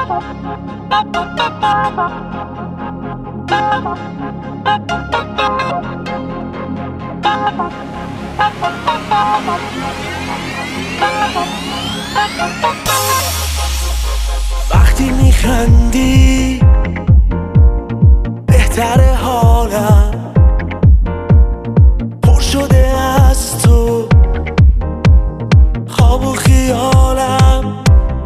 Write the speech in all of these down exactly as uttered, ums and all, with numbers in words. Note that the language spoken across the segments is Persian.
وقتی میخندی بهتره حالم، پر شده از تو خواب و خیالم.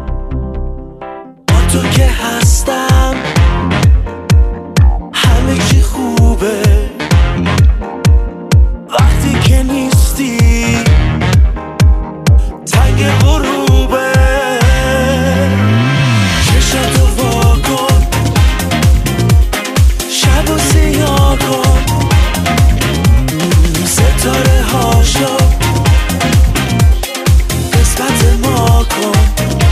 با تو که هستم همه چی خوبه، وقتی که نیستی تنگ غروبه. چشاتو وا کن، شب و سیاه کن، ستاره هاشو قسمت ما کن.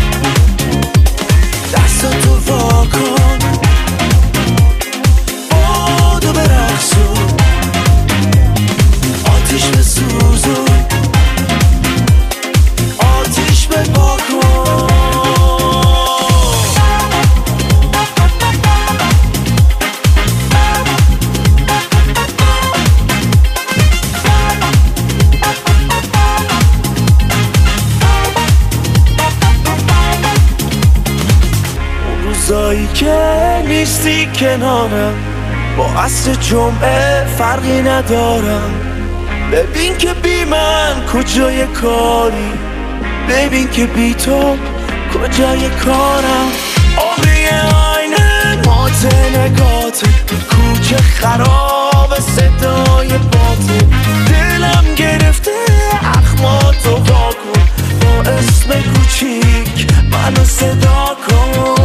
دستاتو وا کن، بادو برقصون، آتیش بسوزون، آتیش بپا کن. روزایی که نیستی کنارم، با عصر جمعه فرقی ندارم. ببین که بی من کجای کاری، ببین که بی تو کجای کارم. آبی آینه مات نگات، کوچه خراب صدای باته. دلم گرفته اخماتو وا کن، با اسم کوچیک منو صدا کن.